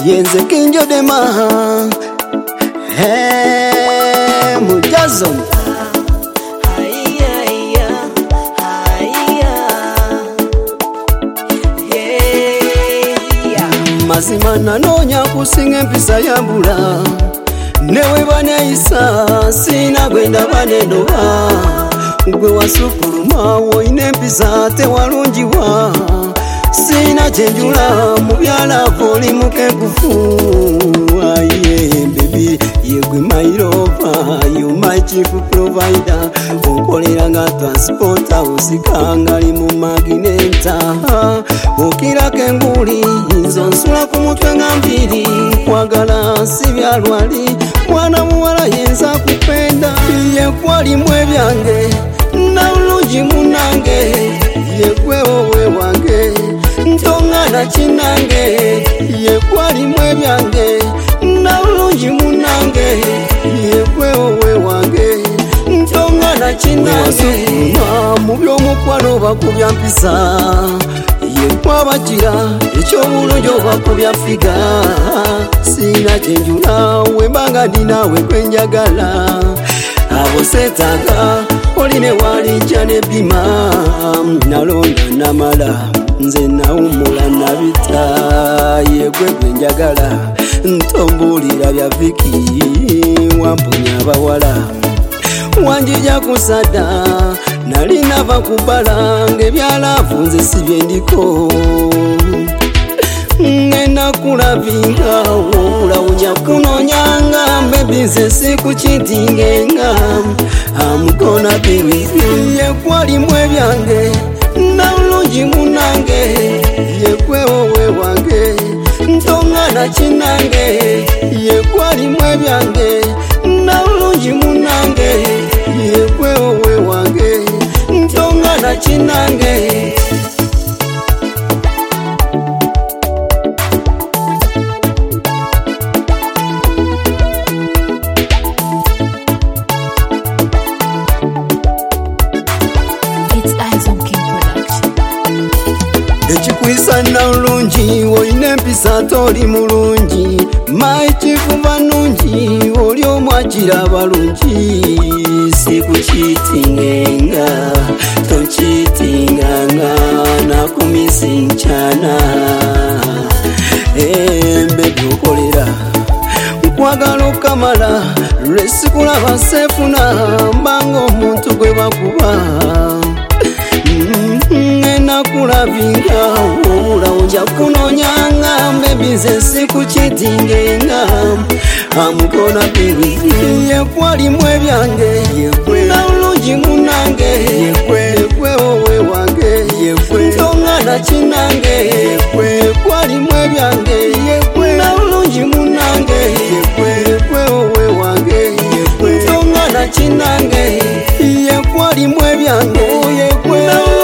yenze kinjo dema mujazo mazima nanonya kusinga empisa yambula newe baneisa sina gwenda banendoba gwe wasufuluma woine empisa tewalungiwa sina chenjula mubyalavu oli mukenkufu aye baby yegwe my lover you my chief provider onkolera nga transporter usikanga li mu magineta okirako enguli nzo nsula ku mutwe nga mbiri kwagala si byalwali mwana muwala yenza kupenda yekwalimu ebyange nalungi munange yekwe owe wange ntongana kinange yekwalimu ebyange nalungi munange yekwe owe wange ntongana kinange mu by'omukwano bakubya mpisa yekwabakira ekyobulungi obakubya figa sina kyenjula wembanga ndinawe kwenjagala abo setaga oline walijja nebima nalonda namala nze nawumula nabita yegwe gwenjagala ntombulira bya viki wampunya abawala wanjija kusada nalinava kubala ngebyalavu nze sibyendiko ngenda kulabinga wobula uja kunonyanga mbebi nze sikukitingenga amukona biwizi yekwalimu ebyange nalungi munange yekwe owe wange ntongana kinange yekwalimu ebyange nalungi munange yekwe owe wange ntongana kinange ekikwisa nalungi woine empisa toli mulungi maikifuba nungi oli omwakira abalungi sikukitingenga tokitinganga nakumisinchana embe byokolera nkwagala okamala lwesikulaba sefuna mbanga omuntu gwe bakuba nakulabinga wobula uja kunonyanga mbebi nze sikukitingenga amukona biwizi yekwalimu ebyange nalungi munange yekwe owe wange ntongana kinange yekwalimu ebyange nalungi munange yekwe owe wange ntongana kinange yekwalimu ebyange